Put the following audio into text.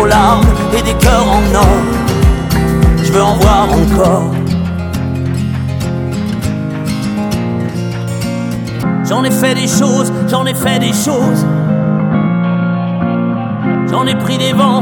vos larmes et des cœurs en or. Je veux en voir encore. J'en ai fait des choses, j'en ai fait des choses. J'en ai pris des vents,